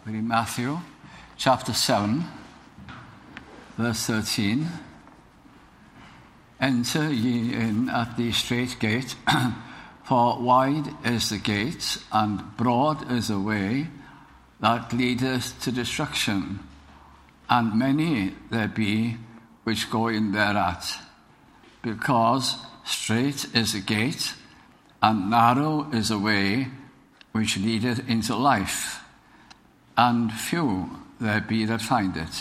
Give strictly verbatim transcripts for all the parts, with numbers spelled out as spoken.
in Matthew chapter seven, verse thirteen. Enter ye in at the strait gate, for wide is the gate, and broad is the way that leadeth to destruction, and many there be which go in thereat. Because strait is the gate, and narrow is the way which leadeth into life, and few there be that find it.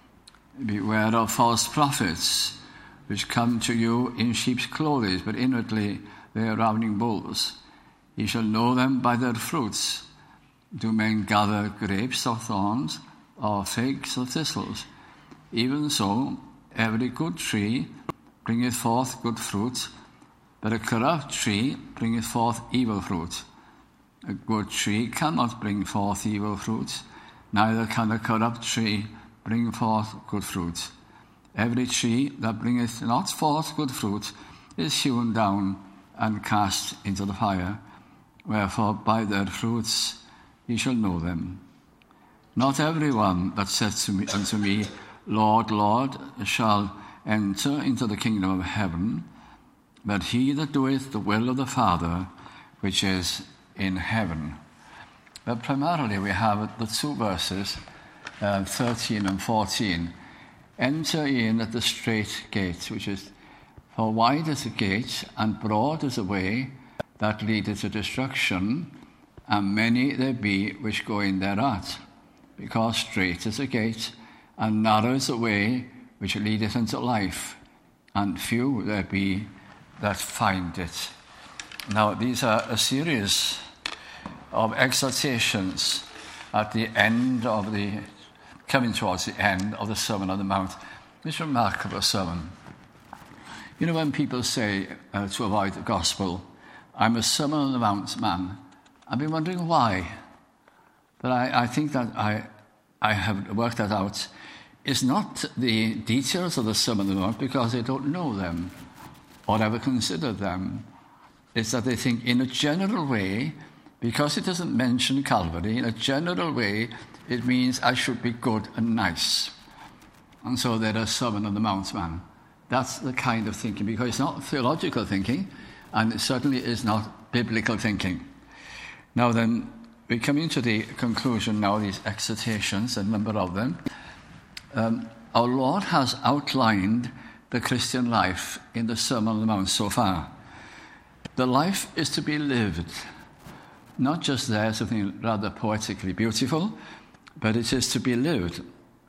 Beware of false prophets, which come to you in sheep's clothing, but inwardly they are ravening bulls. Ye shall know them by their fruits. Do men gather grapes or thorns, or figs or thistles? Even so, every good tree bringeth forth good fruit, but a corrupt tree bringeth forth evil fruit. A good tree cannot bring forth evil fruit, neither can a corrupt tree bring forth good fruit. Every tree that bringeth not forth good fruit is hewn down and cast into the fire. Wherefore by their fruits ye shall know them. Not every one that saith to me, unto me, Lord, Lord, shall enter into the kingdom of heaven, but he that doeth the will of the Father which is in heaven. But primarily we have the two verses, uh, thirteen and fourteen. Enter in at the strait gate, which is, for wide is the gate, and broad is the way that leadeth to destruction, and many there be which go in thereat. Because strait is the gate, and narrow is the way which leadeth unto life, and few there be that find it. Now, these are a series of exhortations at the end of the coming towards the end of the Sermon on the Mount. This remarkable sermon. You know, when people say uh, to avoid the gospel, I'm a Sermon on the Mount man, I've been wondering why. But I, I think that I, I have worked that out. It's not the details of the Sermon on the Mount because they don't know them or ever consider them. It's that they think in a general way, because it doesn't mention Calvary, in a general way, it means I should be good and nice. And so they're a Sermon on the Mount man. That's the kind of thinking, because it's not theological thinking, and it certainly is not biblical thinking. Now then, we're coming to the conclusion now, these exhortations, a number of them. Um, our Lord has outlined the Christian life in the Sermon on the Mount so far. The life is to be lived, not just there, something rather poetically beautiful, but it is to be lived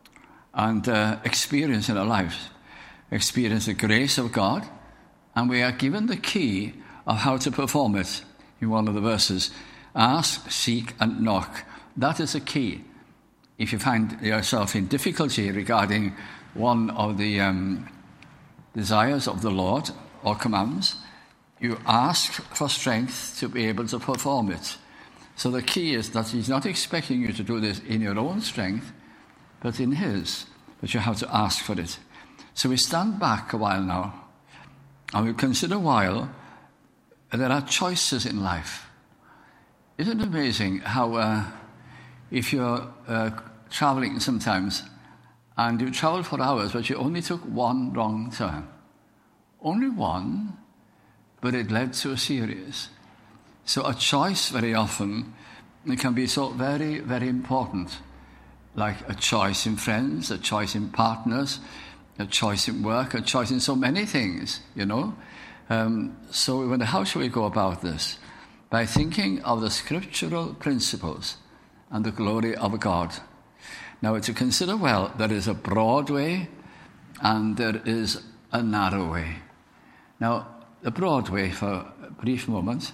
and uh, experience in our lives. Experience the grace of God, and we are given the key of how to perform it in one of the verses. Ask, seek, and knock. That is the key. If you find yourself in difficulty regarding one of the um, desires of the Lord or commands, you ask for strength to be able to perform it. So the key is that he's not expecting you to do this in your own strength, but in his. But you have to ask for it. So we stand back a while now, and we consider a while there are choices in life. Isn't it amazing how uh, if you're uh, traveling sometimes, and you travel for hours, but you only took one wrong turn. Only one, but it led to a series. So a choice very often it can be so very, very important, like a choice in friends, a choice in partners, a choice in work, a choice in so many things, you know. Um, so when, how should we go about this? By thinking of the scriptural principles and the glory of God. Now, to consider well, there is a broad way and there is a narrow way. Now, the broad way, for a brief moment,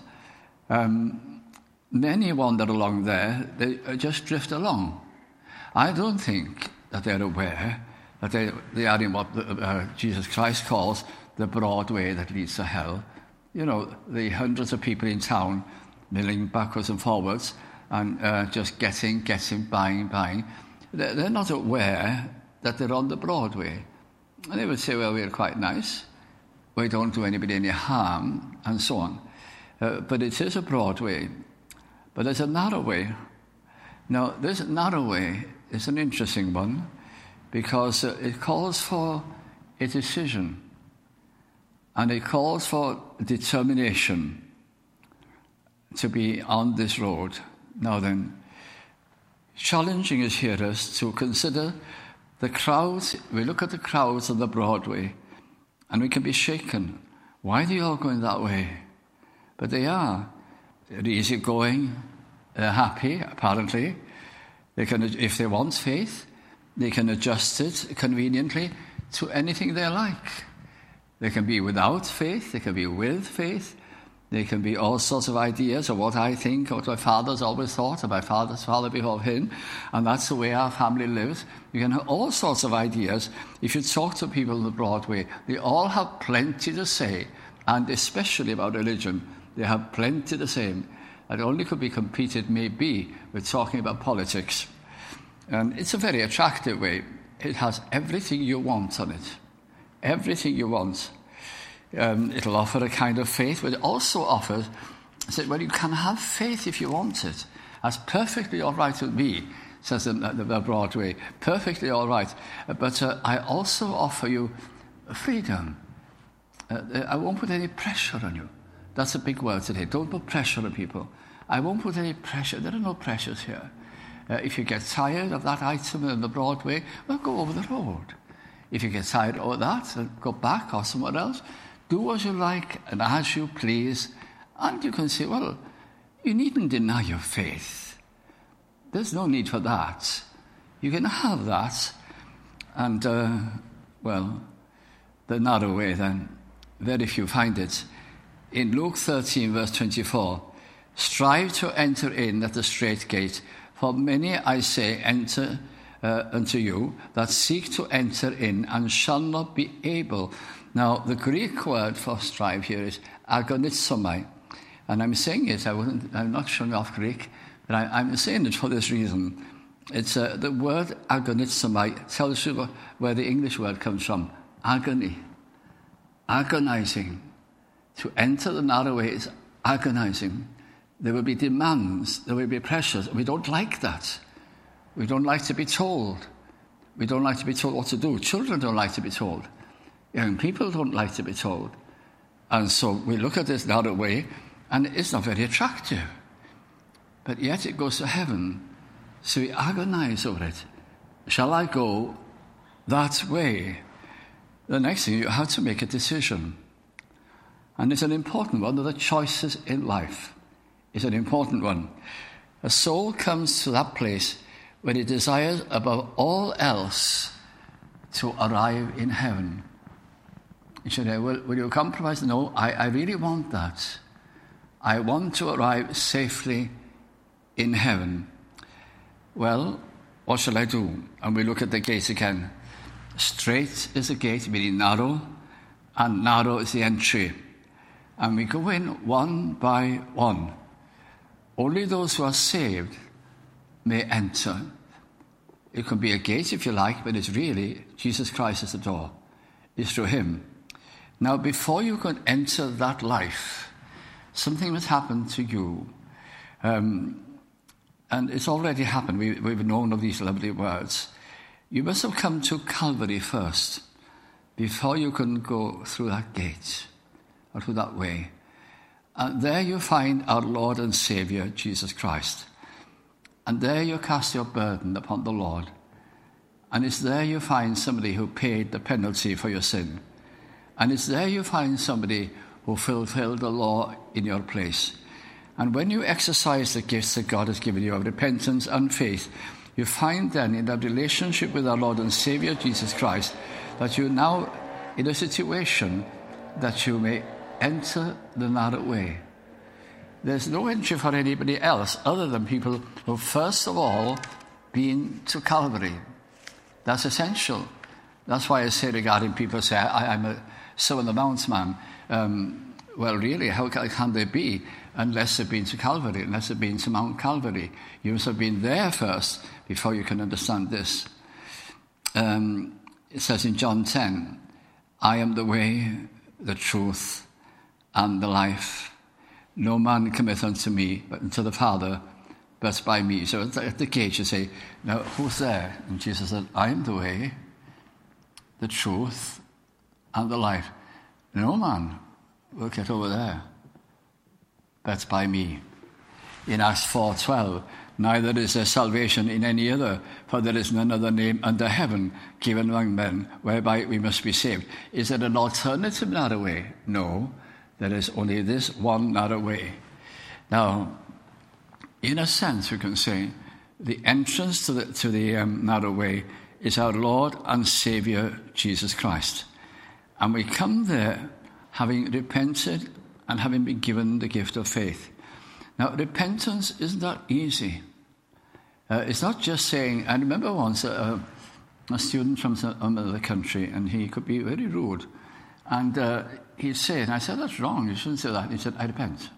um, many wander along there, they just drift along. I don't think that they're aware that they, they are in what the, uh, Jesus Christ calls the broad way that leads to hell. You know, the hundreds of people in town milling backwards and forwards and uh, just getting, getting, buying, buying. They're, they're not aware that they're on the broad way. And they would say, well, we're quite nice. We don't do anybody any harm, and so on. Uh, but it is a broad way. But there's a narrow way. Now, this narrow way is an interesting one because uh, it calls for a decision and it calls for determination to be on this road. Now then, challenging his hearers to consider the crowds. We look at the crowds on the Broadway and we can be shaken. Why are they all going that way? But they are. They're easygoing, they're happy, apparently. They can, if they want faith, they can adjust it conveniently to anything they like. They can be without faith, they can be with faith, they can be all sorts of ideas of what I think, what my father's always thought, or my father's father before him, and that's the way our family lives. You can have all sorts of ideas. If you talk to people on the Broadway, they all have plenty to say, and especially about religion, they have plenty to say. That only could be competed, maybe, with talking about politics. And it's a very attractive way. It has everything you want on it. Everything you want. Um, it'll offer a kind of faith, but it also offers, said, well, you can have faith if you want it. That's perfectly all right with me, says the, the, the Broadway. Perfectly all right. But uh, I also offer you freedom. Uh, I won't put any pressure on you. That's a big word today. Don't put pressure on people. I won't put any pressure. There are no pressures here. Uh, if you get tired of that item on the Broadway, well, go over the road. If you get tired of that, go back or somewhere else. Do as you like and as you please. And you can say, well, you needn't deny your faith. There's no need for that. You can have that. And, uh, well, the narrow way then, very few find it. In Luke thirteen, verse twenty-four, strive to enter in at the straight gate, for many, I say, enter uh, unto you that seek to enter in and shall not be able. Now, the Greek word for strive here is agonizomai. And I'm saying it, I wasn't, I'm not showing off Greek, but I, I'm saying it for this reason. It's uh, the word agonizomai tells you where the English word comes from. Agony. Agonizing. To enter the narrow way is agonizing. There will be demands, there will be pressures. We don't like that. We don't like to be told. We don't like to be told what to do. Children don't like to be told. Young people don't like to be told. And so we look at this narrow way, and it's not very attractive. But yet it goes to heaven. So we agonize over it. Shall I go that way? The next thing, you have to make a decision. And it's an important one of the choices in life. It's an important one. A soul comes to that place when it desires above all else to arrive in heaven. You should say, well, will you compromise? No, I, I really want that. I want to arrive safely in heaven. Well, what shall I do? And we look at the gates again. Straight is the gate, meaning narrow, and narrow is the entry. And we go in one by one. Only those who are saved may enter. It could be a gate if you like, but it's really Jesus Christ is the door. It's through him. Now, before you can enter that life, something must happen to you. Um, and it's already happened. We, we've known of these lovely words. You must have come to Calvary first, before you can go through that gate. Or through that way. And there you find our Lord and Saviour, Jesus Christ. And there you cast your burden upon the Lord. And it's there you find somebody who paid the penalty for your sin. And it's there you find somebody who fulfilled the law in your place. And when you exercise the gifts that God has given you of repentance and faith, you find then in that relationship with our Lord and Saviour, Jesus Christ, that you're now in a situation that you may enter the narrow way. There's no entry for anybody else other than people who first of all been to Calvary. That's essential. That's why I say regarding people say, I, I'm a Sermon on the Mount man. Um, well, really, how can, can they be unless they've been to Calvary, unless they've been to Mount Calvary? You must have been there first before you can understand this. Um, it says in John ten, I am the way, the truth, and the life. No man cometh unto me, but unto the Father but by me. So at the gate you say, now who's there? And Jesus said, I am the way, the truth, and the life. No man will get over there, but by me. In Acts four twelve, neither is there salvation in any other, for there is none other name under heaven given among men whereby we must be saved. Is there an alternative narrow way? No, there is only this one narrow way. Now, in a sense, we can say the entrance to the, to the um, narrow way is our Lord and Saviour, Jesus Christ. And we come there having repented and having been given the gift of faith. Now, repentance isn't that easy. Uh, it's not just saying, I remember once a, a student from some, another country, and he could be very rude. And uh, he'd say, and I said, that's wrong, you shouldn't say that. And he said, I repent.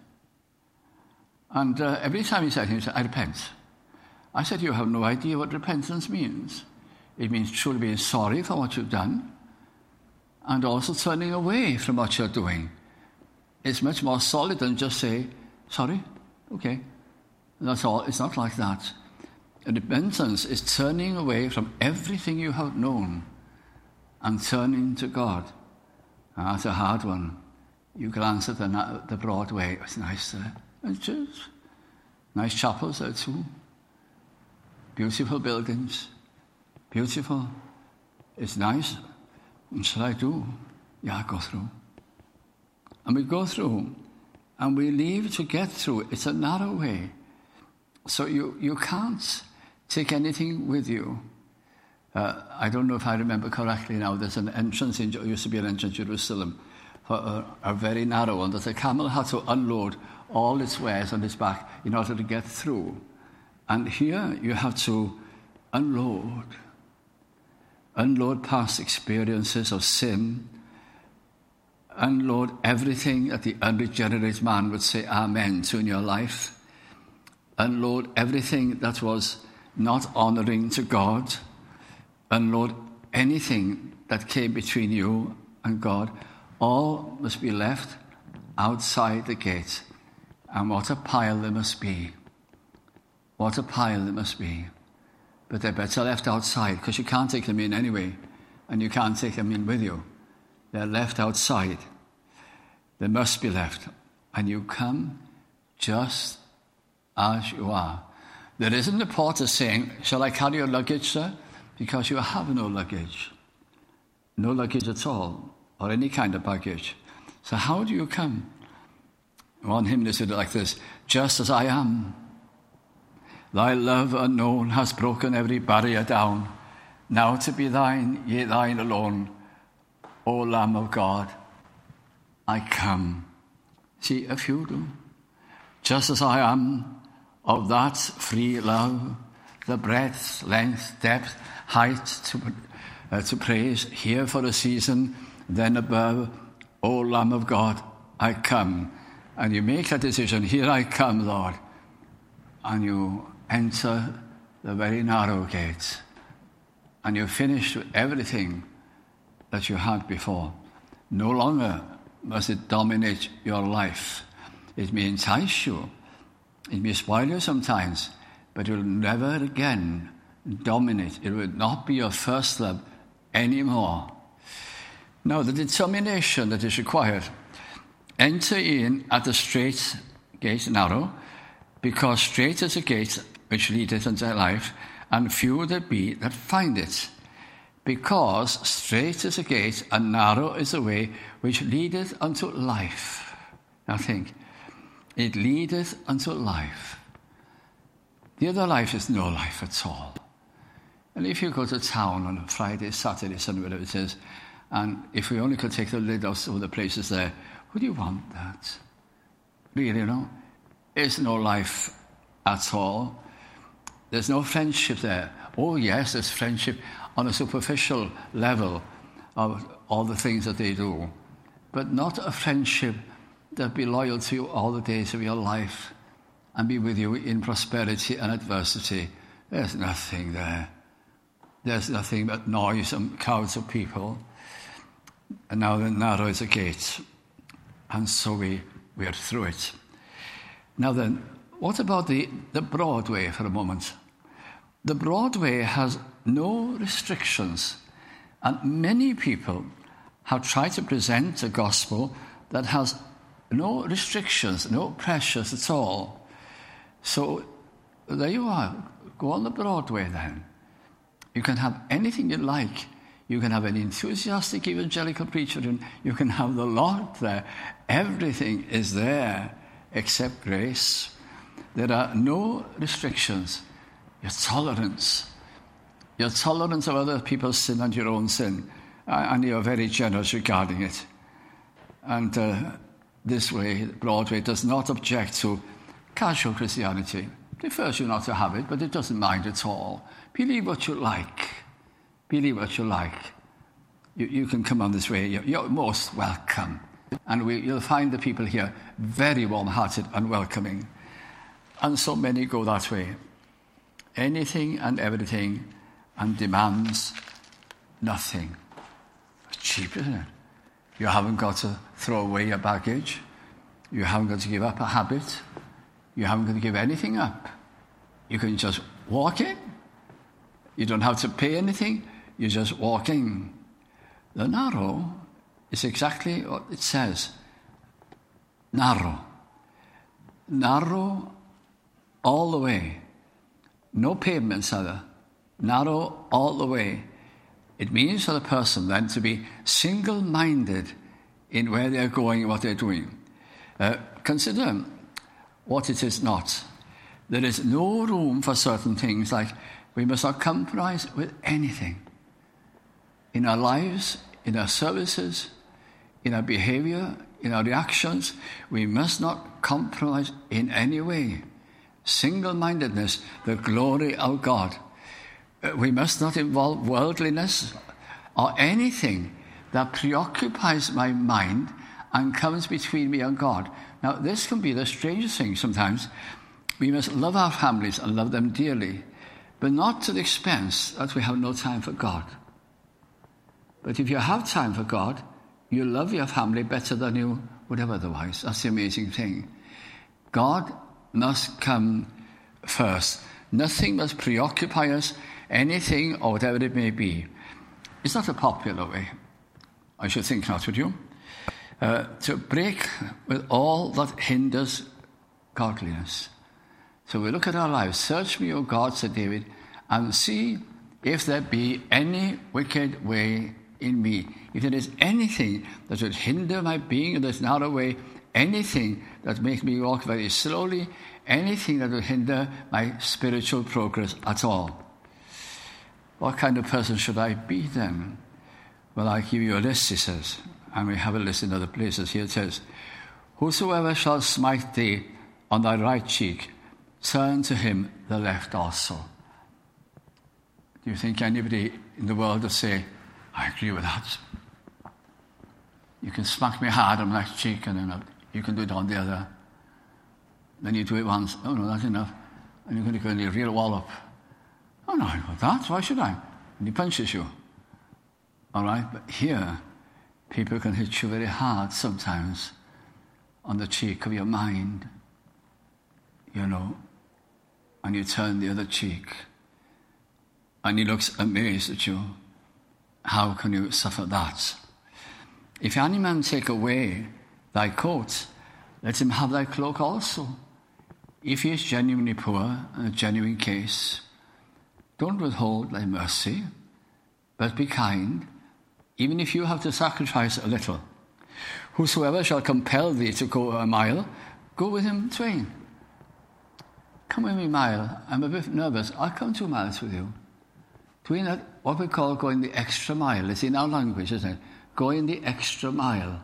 And uh, every time he said it, he said, I repent. I said, you have no idea what repentance means. It means truly being sorry for what you've done and also turning away from what you're doing. It's much more solid than just say, sorry, okay. That's all. It's not like that. Repentance is turning away from everything you have known and turning to God. And that's a hard one. You glance at the, the Broadway. It's nice there. It's just nice chapels there too. Beautiful buildings. Beautiful. It's nice. What shall I do? Yeah, go through. And we go through, and we leave to get through. It's a narrow way. So you, you can't take anything with you. Uh, I don't know if I remember correctly now. There's an entrance, in, used to be an entrance in Jerusalem, for a, a very narrow one, that the camel had to unload all its wares on its back in order to get through. And here you have to unload. Unload past experiences of sin. Unload everything that the unregenerate man would say amen to in your life. Unload everything that was not honouring to God. Unload anything that came between you and God. All must be left outside the gate. And what a pile there must be. What a pile there must be. But they're better left outside, because you can't take them in anyway. And you can't take them in with you. They're left outside. They must be left. And you come just as you are. There isn't a porter saying, shall I carry your luggage, sir? Because you have no luggage. No luggage at all, or any kind of baggage. So how do you come? One hymn is like this: just as I am. Thy love unknown has broken every barrier down. Now to be thine, yea, thine alone. O Lamb of God, I come. See, if you do, just as I am, of that free love, the breadth, length, depth, height to, uh, to praise, here for a season, then above, O Lamb of God, I come. And you make that decision, here I come, Lord. And you enter the very narrow gate. And you're finished with everything that you had before. No longer must it dominate your life. It may entice you. It may spoil you sometimes. But it will never again dominate. It will not be your first love anymore. Now, the determination that is required. Enter in at the straight gate narrow, because straight is a gate which leadeth unto life, and few there be that find it. Because straight is a gate, and narrow is the way which leadeth unto life. Now think, it leadeth unto life. The other life is no life at all. And if you go to town on a Friday, Saturday, Sunday, whatever it is, and if we only could take the lid off some of the places there, would you want that? Really, you know? There's no life at all. There's no friendship there. Oh, yes, there's friendship on a superficial level of all the things that they do, but not a friendship that be loyal to you all the days of your life and be with you in prosperity and adversity. There's nothing there. There's nothing but noise and crowds of people. And now the narrow is a gate. And so we, we are through it. Now then, what about the, the Broadway for a moment? The Broadway has no restrictions, and many people have tried to present a gospel that has no restrictions, no pressures at all. So there you are. Go on the Broadway then. You can have anything you like. You can have an enthusiastic evangelical preacher, and you can have the lot there. Everything is there except grace. There are no restrictions. Your tolerance. Your tolerance of other people's sin and your own sin. And you're very generous regarding it. And uh, this way, Broadway does not object to casual Christianity. It prefers you not to have it, but it doesn't mind at all. Believe what you like. Believe what you like. You, you can come on this way. You're, you're most welcome. And we, you'll find the people here very warm-hearted and welcoming. And so many go that way. Anything and everything, and demands nothing. It's cheap, isn't it? You haven't got to throw away your baggage. You haven't got to give up a habit. You haven't got to give anything up. You can just walk in. You don't have to pay anything. You just walk in. The narrow is exactly what it says. Narrow. Narrow all the way. No pavements either. Narrow all the way. It means for the person then to be single-minded in where they're going and what they're doing. Uh, consider what it is not. There is no room for certain things, like we must not compromise with anything. In our lives, in our services, in our behavior, in our reactions, we must not compromise in any way. Single-mindedness, the glory of God. We must not involve worldliness or anything that preoccupies my mind and comes between me and God. Now, this can be the strangest thing sometimes. We must love our families and love them dearly, but not to the expense that we have no time for God. But if you have time for God, you love your family better than you would have otherwise. That's the amazing thing. God must come first. Nothing must preoccupy us, anything or whatever it may be. It's not a popular way. I should think not, would you? Uh, to break with all that hinders godliness. So we look at our lives. Search me, O God, said David, and see if there be any wicked way in me. If there is anything that would hinder my being in this narrow way, anything that makes me walk very slowly, anything that would hinder my spiritual progress at all. What kind of person should I be then? Well, I give you a list, he says, and we have a list in other places. Here it says, whosoever shall smite thee on thy right cheek, turn to him the left also. Do you think anybody in the world will say, I agree with that? You can smack me hard on my left cheek and then you can do it on the other. Then you do it once. Oh, no, that's enough. And you're going to go in a real wallop. Oh, no, I got that. Why should I? And he punches you. All right? But here, people can hit you very hard sometimes on the cheek of your mind, you know, and you turn the other cheek. And he looks amazed at you. How can you suffer that? If any man take away thy coat, let him have thy cloak also. If he is genuinely poor, and a genuine case, don't withhold thy mercy, but be kind, even if you have to sacrifice a little. Whosoever shall compel thee to go a mile, go with him twain. Come with me a mile. I'm a bit nervous. I'll come two miles with you. Doing that, what we call going the extra mile. It's in our language, isn't it? Going the extra mile.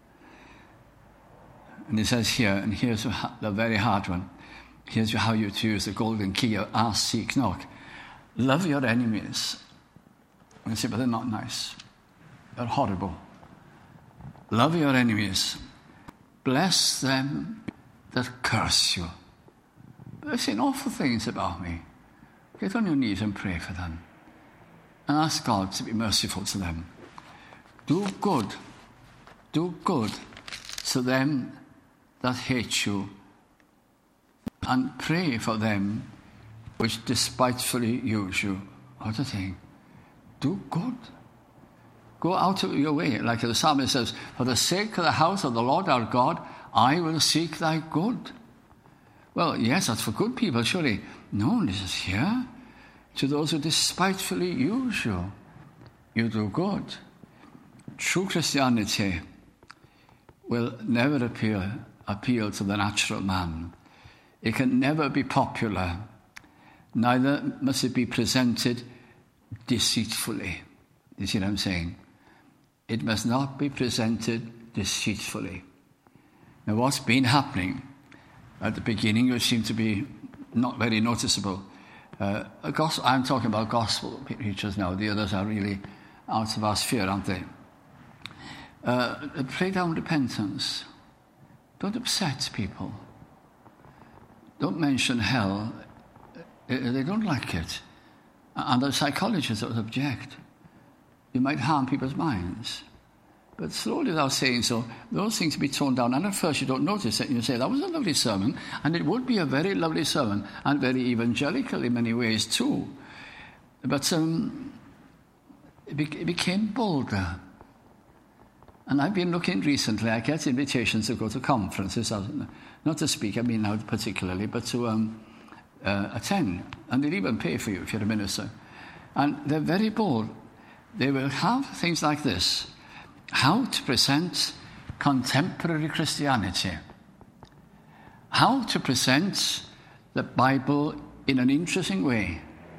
And it says here, and here's the very hard one. Here's how you to use the golden key of ask, seek, knock. Love your enemies. And you say, but they're not nice. They're horrible. Love your enemies. Bless them that curse you. They're saying awful things about me. Get on your knees and pray for them. And ask God to be merciful to them. Do good. Do good to them that hate you. and pray for them which despitefully use you. What a thing. Do good. Go out of your way. Like the psalmist says, for the sake of the house of the Lord our God, I will seek thy good. Well, yes, that's for good people, surely. No, this is here. To those who despitefully use you, you do good. True Christianity will never appeal, appeal to the natural man. It can never be popular. Neither must it be presented deceitfully. You see what I'm saying? It must not be presented deceitfully. Now, what's been happening at the beginning, which seemed to be not very noticeable, uh, a gospel, I'm talking about gospel preachers now. The others are really out of our sphere, aren't they? Uh, play down repentance. Don't upset people. Don't mention hell. They don't like it. And the psychologists would object. You might harm people's minds. But slowly without saying so, those things be toned down. And at first you don't notice it. And you say, that was a lovely sermon. And it would be a very lovely sermon. And very evangelical in many ways too. But um, it, be- it became bolder. And I've been looking recently, I get invitations to go to conferences. Not to speak, I mean now particularly, but to um, uh, attend. And they'll even pay for you if you're a minister. And they're very bold. They will have things like this. How to present contemporary Christianity. How to present the Bible in an interesting way.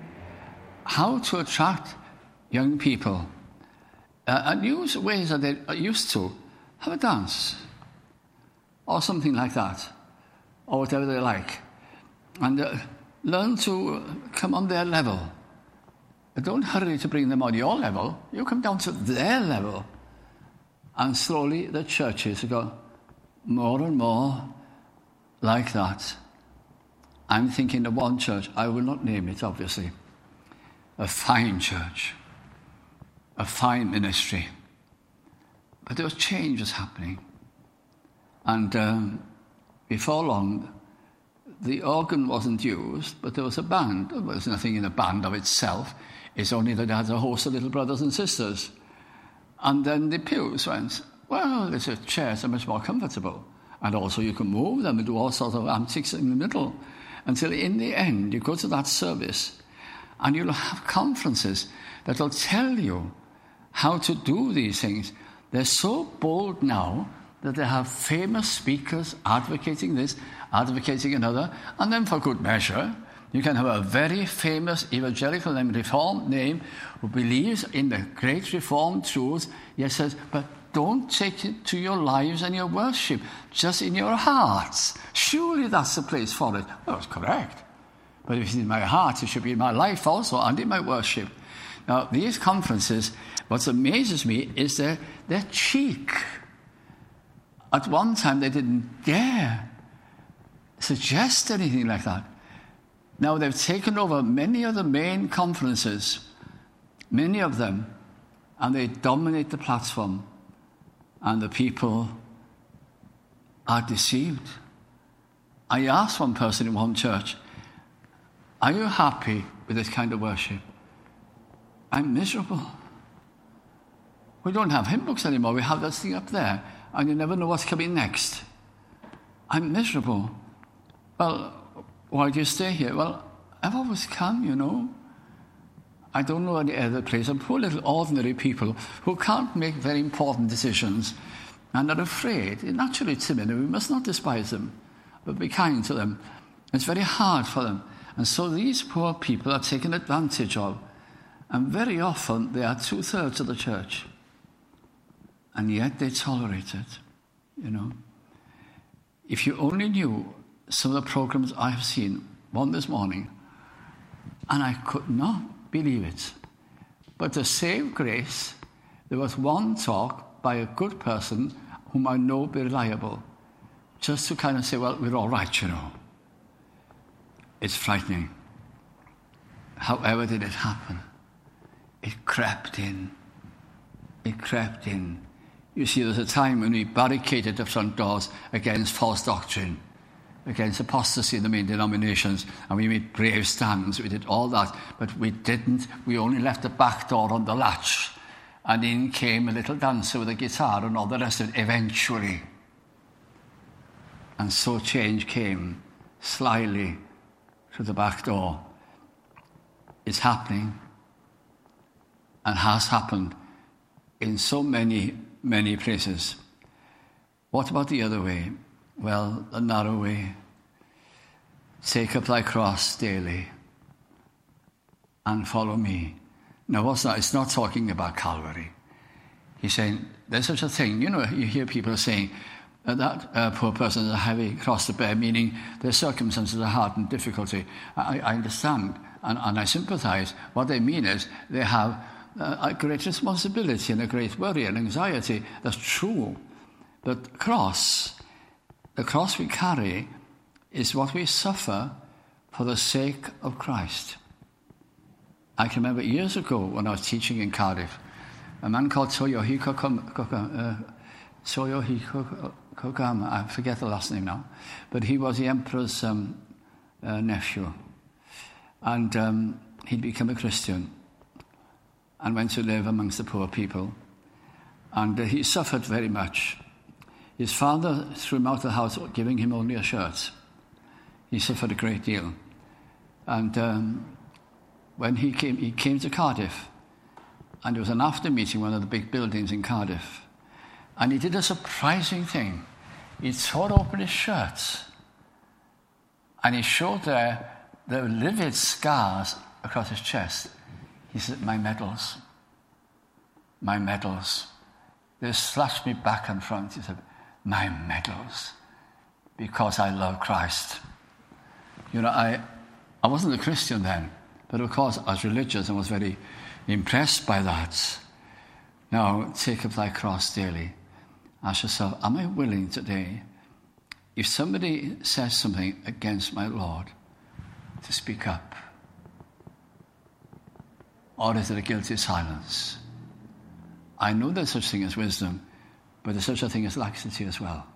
How to attract young people. Uh, and use ways that they're used to. Have a dance. Or something like that. Or whatever they like. And uh, learn to come on their level. Don't hurry to bring them on your level. You come down to their level. And slowly the churches go more and more like that. I'm thinking of one church. I will not name it, obviously. A fine church. A fine ministry. But there was changes happening. And um, before long, the organ wasn't used, but there was a band. There was nothing in a band of itself. It's only that it had a host of little brothers and sisters. And then the pews went, well, the chairs are much more comfortable. And also you can move them and do all sorts of antics in the middle. Until in the end, you go to that service and you'll have conferences that will tell you how to do these things. They're so bold now that they have famous speakers advocating this, advocating another, and then for good measure, you can have a very famous evangelical name, Reformed name, who believes in the great Reformed truths, yet says, but don't take it to your lives and your worship, just in your hearts. Surely that's the place for it. Well, that's correct. But if it's in my heart, it should be in my life also, and in my worship. Now, these conferences, what amazes me is their, their cheek. At one time, they didn't dare suggest anything like that. Now they've taken over many of the main conferences, many of them, and they dominate the platform. And the people are deceived. I asked one person in one church, are you happy with this kind of worship? I'm miserable. We don't have hymn books anymore. We have that thing up there, and you never know what's coming next. I'm miserable. Well, why do you stay here? Well, I've always come, you know. I don't know any other place. I'm poor little ordinary people who can't make very important decisions and are afraid. They're naturally timid, and we must not despise them, but be kind to them. It's very hard for them. And so these poor people are taken advantage of. And very often they are two-thirds of the church. And yet they tolerate it, you know. If you only knew some of the programs I have seen, one this morning, and I could not believe it. But to save grace, there was one talk by a good person whom I know be reliable, just to kind of say, well, we're all right, you know. It's frightening. However did it happen? It crept in. It crept in. You see, there's a time when we barricaded the front doors against false doctrine. against apostasy in the main denominations, and we made brave stands. We did all that, but we didn't. We only left the back door on the latch, and in came a little dancer with a guitar and all the rest of it eventually. And so change came slyly through the back door. It's happening and has happened in so many, many places. What about the other way? Well, the narrow way. Take up thy cross daily and follow me. Now, what's that? It's not talking about Calvary. He's saying, there's such a thing. You know, you hear people saying, uh, that uh, poor person has a heavy cross to bear, meaning their circumstances are hard and difficulty. I, I understand, and, and I sympathize. What they mean is they have uh, a great responsibility and a great worry and anxiety. That's true. But cross, the cross we carry is what we suffer for the sake of Christ. I can remember years ago when I was teaching in Cardiff, a man called Toyohiko Kogama, I forget the last name now, but he was the emperor's um, uh, nephew. And um, he'd become a Christian and went to live amongst the poor people. And uh, he suffered very much. His father threw him out of the house, giving him only a shirt. He suffered a great deal. And um, when he came, he came to Cardiff, and there was an after meeting, one of the big buildings in Cardiff. And he did a surprising thing. He tore open his shirt, and he showed there the livid scars across his chest. He said, my medals, my medals. They slashed me back and front. He said, my medals, because I love Christ. You know, I, I wasn't a Christian then, but of course I was religious and was very impressed by that. Now, take up thy cross daily. Ask yourself, am I willing today, if somebody says something against my Lord, to speak up? Or is it a guilty silence? I know there's such thing as wisdom, but there's such a thing as laxity as well.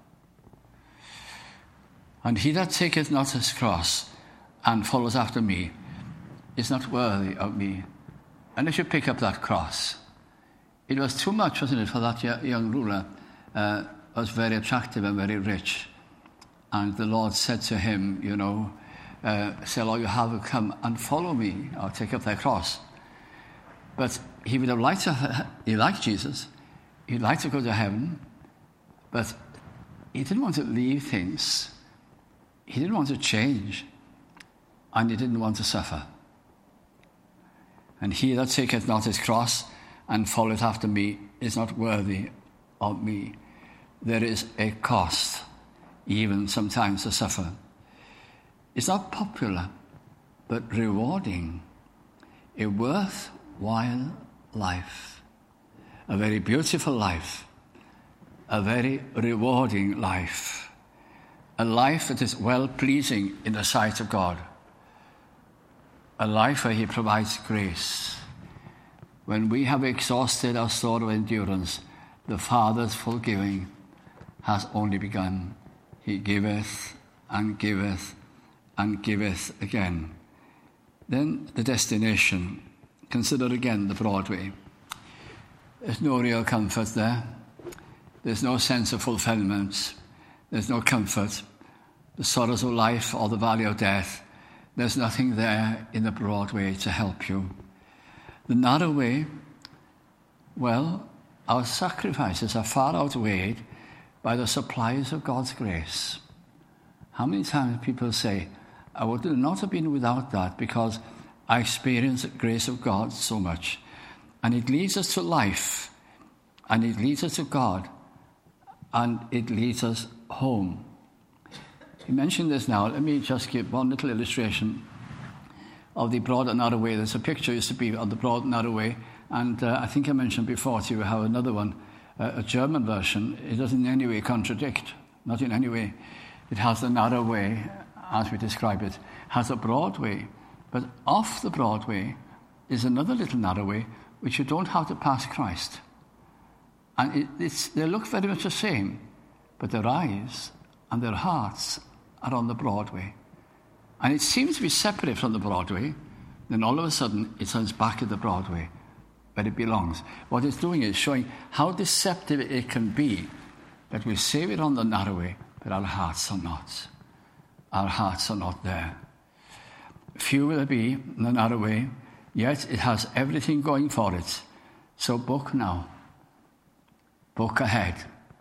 And he that taketh not his cross and follows after me is not worthy of me. And if you pick up that cross, it was too much, wasn't it, for that young ruler. Uh, was very attractive and very rich. And the Lord said to him, you know, uh, sell all you have, come and follow me, or take up thy cross. But he would have liked to, he liked Jesus, he'd like to go to heaven, but he didn't want to leave things. He didn't want to change, and he didn't want to suffer. And he that taketh not his cross and followeth after me is not worthy of me. There is a cost, even sometimes to suffer. It's not popular, but rewarding. A worthwhile life. A very beautiful life. A very rewarding life. A life that is well-pleasing in the sight of God. A life where he provides grace. When we have exhausted our store of endurance, the Father's full giving has only begun. He giveth and giveth and giveth again. Then the destination. Consider again the Broadway. There's no real comfort there. There's no sense of fulfillment. There's no comfort. The sorrows of life or the valley of death. There's nothing there in the Broadway to help you. The narrow way, well, our sacrifices are far outweighed by the supplies of God's grace. How many times people say, I would not have been without that because I experienced the grace of God so much. And it leads us to life, and it leads us to God, and it leads us home. You mentioned this now. Let me just give one little illustration of the broad and narrow way. There's a picture used to be on the broad and narrow way, and uh, I think I mentioned before to you how another one, uh, a German version, it doesn't in any way contradict, not in any way. It has the narrow way, as we describe it, has a broad way, but off the broad way is another little narrow way which you don't have to pass Christ. And it, it's, they look very much the same, but their eyes and their hearts are on the broad way. And it seems to be separate from the broad way. Then all of a sudden, it turns back at the broad way, where it belongs. What it's doing is showing how deceptive it can be that we say we're on the narrow way, but our hearts are not. Our hearts are not there. Few will there be in the narrow way, yet it has everything going for it. So book now. Book ahead.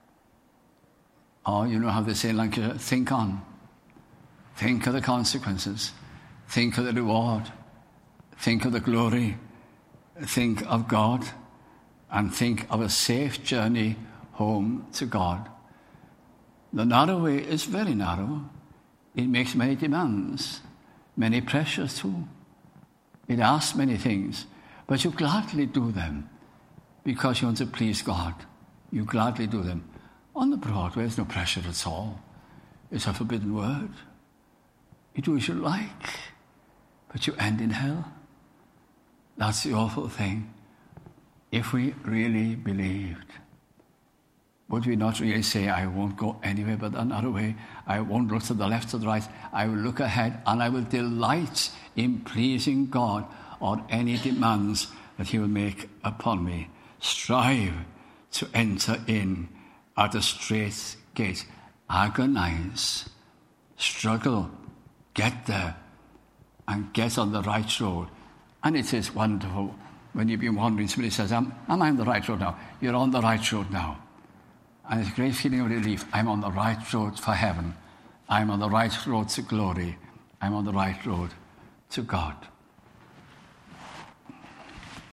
Or, you know how they say in Lancashire, think on. Think of the consequences. Think of the reward. Think of the glory. Think of God. And think of a safe journey home to God. The narrow way is very narrow. It makes many demands, many pressures too. It asks many things, but you gladly do them because you want to please God. You gladly do them. On the broad way, there's no pressure at all. It's a forbidden word. You do as you like, but you end in hell. That's the awful thing. If we really believed, would we not really say, I won't go anywhere but the narrow way? I won't look to the left or the right. I will look ahead and I will delight in pleasing God on any demands that he will make upon me. Strive to enter in at the straight gate. Agonize. Struggle. Get there. And get on the right road. And it is wonderful when you've been wandering. Somebody says, am, am I on the right road now? You're on the right road now. And it's a great feeling of relief. I'm on the right road for heaven. I'm on the right road to glory. I'm on the right road to God.